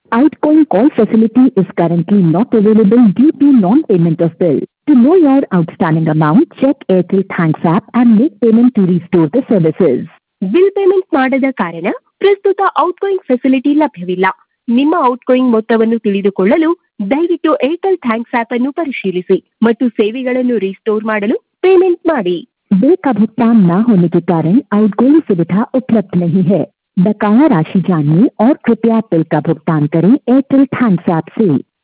Outgoing call facility is currently not available due to non-payment of bill. To know your outstanding amount, check Airtel Thanks app and make payment to restore the services. Bill payment ಮಾಡದ ಕಾರಣ ಪ್ರಸ್ತುತ outgoing facility ಲಭ್ಯವಿಲ್ಲ. ನಿಮ್ಮ outgoing ಮೊತ್ತವನ್ನು ತಿಳಿದುಕೊಳ್ಳಲು ದಯವಿಟ್ಟು Airtel thanks app ಅನ್ನು ಪರಿಶೀಲಿಸಿ ಮತ್ತು ಸೇವೆಗಳನ್ನು ರಿಸ್ಟೋರ್ ಮಾಡಲು पेमेंट ಮಾಡಿ. बिल का भुगतान न होने के कारण आउटगोइंग सुविधा उपलब्ध नहीं है. बकाया राशि जानिए और कृपया बिल का भुगतान करें एयरटेल थैंक्स ऐप से.